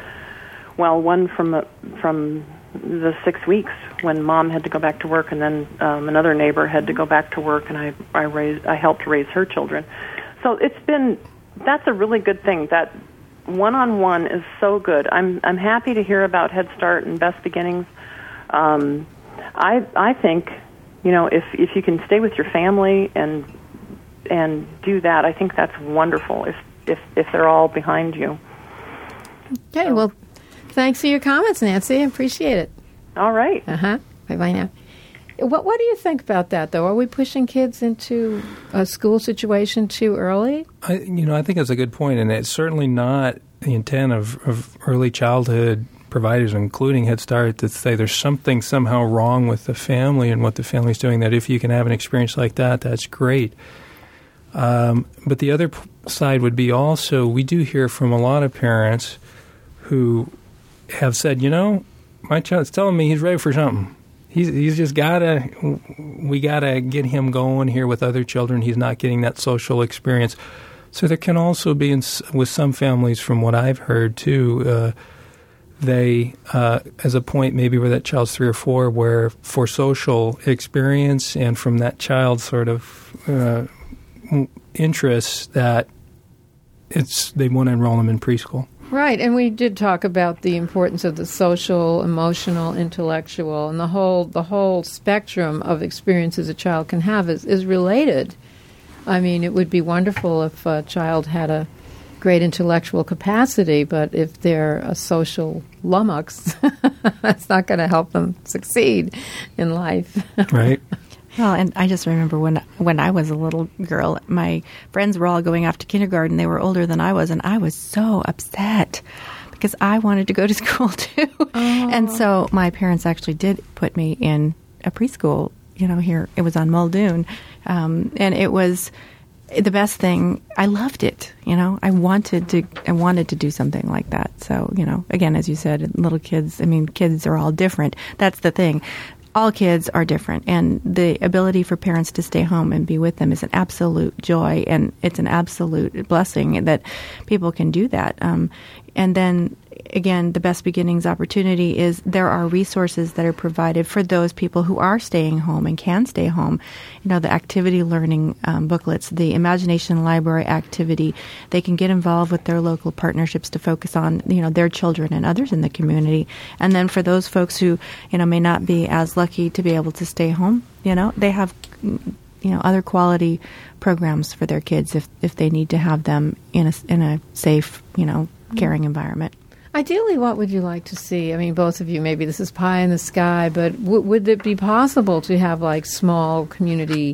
the 6 weeks when mom had to go back to work, and then another neighbor had to go back to work, and I helped raise her children. So that's a really good thing. That one-on-one is so good. I'm happy to hear about Head Start and Best Beginnings. I think, if you can stay with your family and do that, I think that's wonderful. If they're all behind you. Okay, well, thanks for your comments, Nancy. I appreciate it. All right. Bye-bye now. What do you think about that, though? Are we pushing kids into a school situation too early? I think that's a good point, and it's certainly not the intent of early childhood providers, including Head Start, to say there's something somehow wrong with the family and what the family's doing, that if you can have an experience like that, that's great. But the other side would be also, we do hear from a lot of parents who have said, my child's telling me he's ready for something. He's just we gotta get him going here with other children. He's not getting that social experience. So there can also be, with some families, from what I've heard too, they, as a point maybe where that child's 3 or 4, where for social experience and from that child's sort of interests, that they want to enroll them in preschool. Right, and we did talk about the importance of the social, emotional, intellectual, and the whole spectrum of experiences a child can have is related. I mean, it would be wonderful if a child had a great intellectual capacity, but if they're a social lummox, that's not going to help them succeed in life. Right. Well, and I just remember when I was a little girl, my friends were all going off to kindergarten. They were older than I was, and I was so upset because I wanted to go to school too. And so my parents actually did put me in a preschool, here. It was on Muldoon. And it was the best thing. I loved it. I wanted to do something like that. So, again, as you said, little kids, kids are all different. That's the thing. All kids are different, and the ability for parents to stay home and be with them is an absolute joy, and it's an absolute blessing that people can do that. And then, again, the Best Beginnings opportunity is there are resources that are provided for those people who are staying home and can stay home. The activity learning booklets, the Imagination Library activity, they can get involved with their local partnerships to focus on, their children and others in the community. And then for those folks who, may not be as lucky to be able to stay home, they have, other quality programs for their kids if they need to have them in a safe, caring environment. Ideally, what would you like to see? Both of you, maybe this is pie in the sky, but would it be possible to have small community,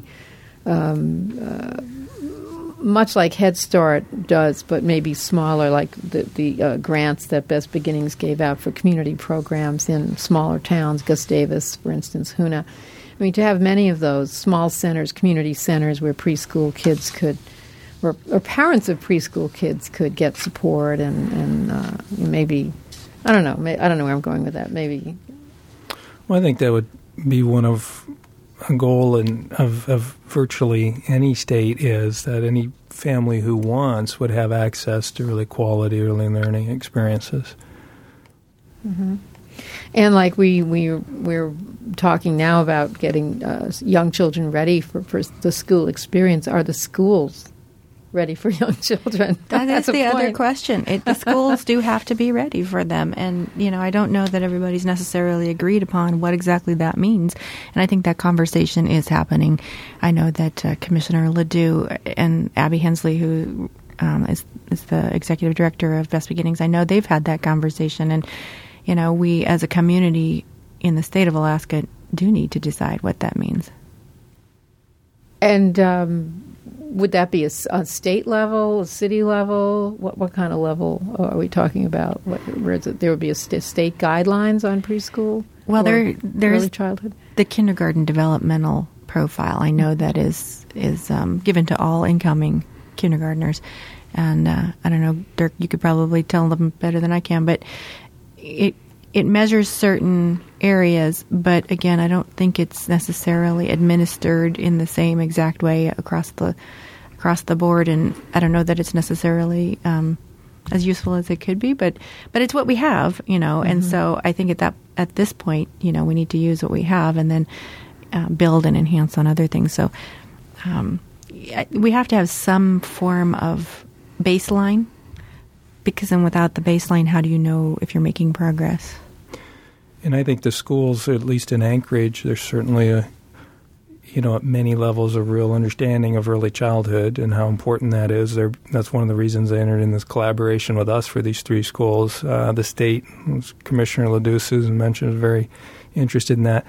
much like Head Start does, but maybe smaller, like the grants that Best Beginnings gave out for community programs in smaller towns, Gustavus, for instance, Hoona. To have many of those small centers, community centers where preschool kids could, or parents of preschool kids could get support and maybe, I don't know where I'm going with that, maybe. Well, I think that would be one of a goal of virtually any state is that any family who wants would have access to really quality early learning experiences. Mm-hmm. And we're talking now about getting young children ready for the school experience. Are the schools ready for young children? That's the other question. The schools do have to be ready for them. And, I don't know that everybody's necessarily agreed upon what exactly that means. And I think that conversation is happening. I know that Commissioner Ledoux and Abby Hensley, who is the executive director of Best Beginnings, I know they've had that conversation. And, we as a community in the state of Alaska do need to decide what that means. And would that be a state level, a city level? What kind of level are we talking about? There would be state guidelines on preschool? Well, there's early childhood? The kindergarten developmental profile. I know that is given to all incoming kindergartners. And I don't know, Dirk, you could probably tell them better than I can, but it measures certain areas, but again, I don't think it's necessarily administered in the same exact way across the board, and I don't know that it's necessarily as useful as it could be, but it's what we have, mm-hmm. And so I think at this point, we need to use what we have and then build and enhance on other things. So we have to have some form of baseline, because then without the baseline, how do you know if you're making progress? And I think the schools, at least in Anchorage, there's certainly at many levels of real understanding of early childhood and how important that is. That's one of the reasons they entered in this collaboration with us for these 3 schools. The state, Commissioner Ledoux, Susan mentioned, is very interested in that.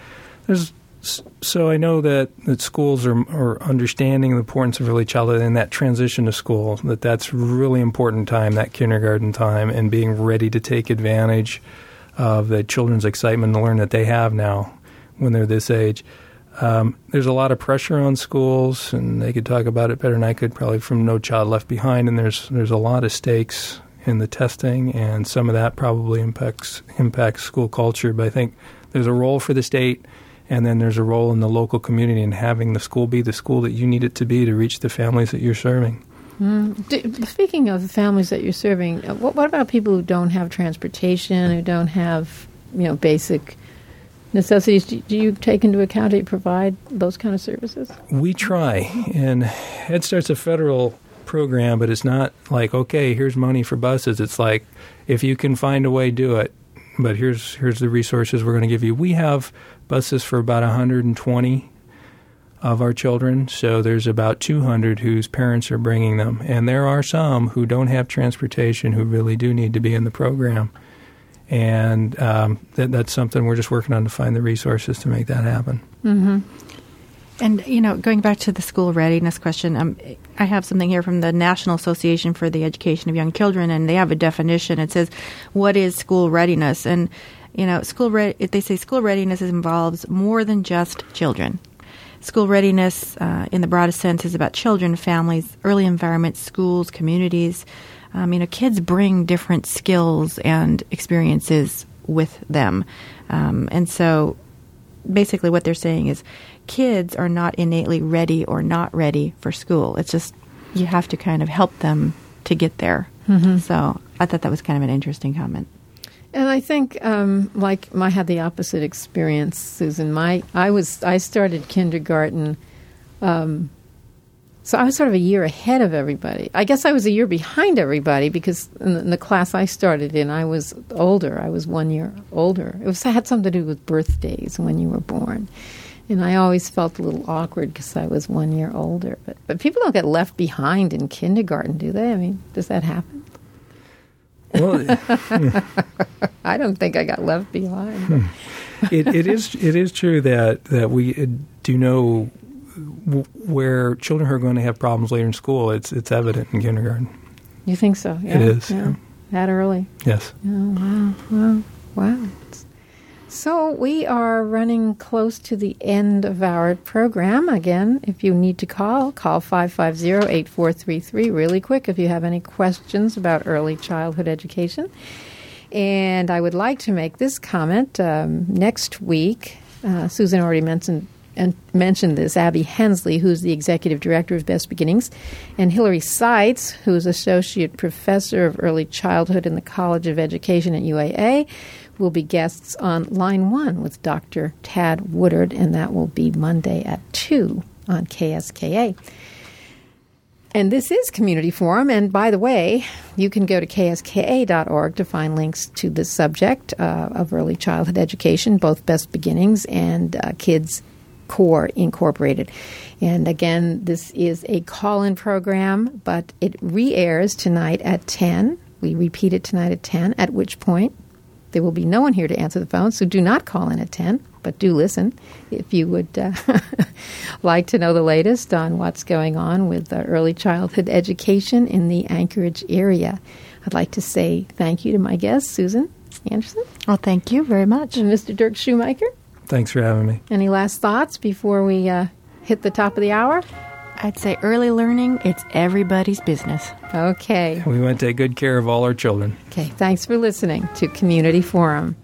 So I know that schools are understanding the importance of early childhood and that transition to school, that's really important time, that kindergarten time, and being ready to take advantage of the children's excitement to learn that they have now when they're this age. There's a lot of pressure on schools, and they could talk about it better than I could, probably from No Child Left Behind, and there's a lot of stakes in the testing, and some of that probably impacts school culture. But I think there's a role for the state, and then there's a role in the local community in having the school be the school that you need it to be to reach the families that you're serving. Speaking of the families that you're serving, what about people who don't have transportation, who don't have basic necessities? Do you take into account, do you provide those kind of services? We try, and Head Start's a federal program, but it's not like, okay, here's money for buses. It's like, if you can find a way, do it. But here's the resources we're going to give you. We have buses for about 120 of our children, so there's about 200 whose parents are bringing them. And there are some who don't have transportation who really do need to be in the program. And that's something we're just working on to find the resources to make that happen. Mm-hmm. And, going back to the school readiness question, I have something here from the National Association for the Education of Young Children, and they have a definition. It says, what is school readiness? And, they say school readiness involves more than just children. School readiness, in the broadest sense, is about children, families, early environments, schools, communities. Kids bring different skills and experiences with them. And so basically what they're saying is kids are not innately ready or not ready for school. It's just you have to kind of help them to get there. Mm-hmm. So I thought that was kind of an interesting comment. And I think, I had the opposite experience, Susan. I started kindergarten, so I was sort of a year ahead of everybody. I guess I was a year behind everybody because in the class I started in, I was older. I was 1 year older. It had something to do with birthdays when you were born. And I always felt a little awkward because I was 1 year older. But people don't get left behind in kindergarten, do they? I mean, does that happen? Well, I don't think I got left behind. It is true that we do know where children are going to have problems later in school. It's evident in kindergarten. You think so? Yeah, it is. Yeah. That early? Yes. Oh, wow. So we are running close to the end of our program. Again, if you need to call 550-8433 really quick if you have any questions about early childhood education. And I would like to make this comment. Next week, Susan already mentioned this, Abby Hensley, who's the Executive Director of Best Beginnings, and Hilary Seitz, who's Associate Professor of Early Childhood in the College of Education at UAA, will be guests on Line 1 with Dr. Tad Woodard, and that will be Monday at 2 on KSKA. And this is Community Forum, and by the way, you can go to kska.org to find links to the subject of early childhood education, both Best Beginnings and Kids Core Incorporated. And again, this is a call-in program, but it re-airs tonight at 10. We repeat it tonight at 10, at which point there will be no one here to answer the phone, so do not call in at 10, but do listen if you would like to know the latest on what's going on with early childhood education in the Anchorage area. I'd like to say thank you to my guest, Susan Anderson. Well, thank you very much. And Mr. Dirk Shoemaker. Thanks for having me. Any last thoughts before we hit the top of the hour? I'd say early learning, it's everybody's business. Okay. We want to take good care of all our children. Okay. Thanks for listening to Community Forum.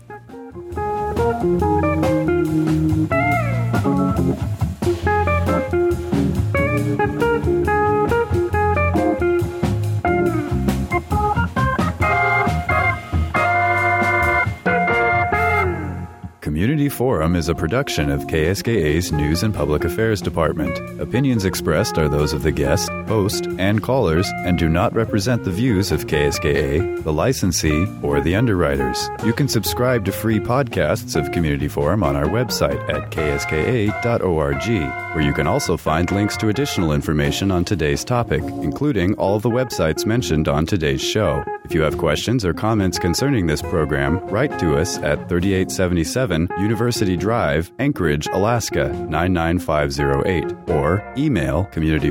Community Forum is a production of KSKA's News and Public Affairs Department. Opinions expressed are those of the guest, host, and callers, and do not represent the views of KSKA, the licensee, or the underwriters. You can subscribe to free podcasts of Community Forum on our website at kska.org, where you can also find links to additional information on today's topic, including all the websites mentioned on today's show. If you have questions or comments concerning this program, write to us at 3877 University Drive, Anchorage, Alaska 99508, or email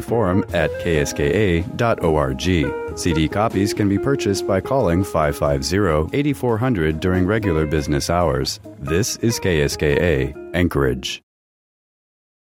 communityforum@kska.org. CD copies can be purchased by calling 550-8400 during regular business hours. This is KSKA, Anchorage.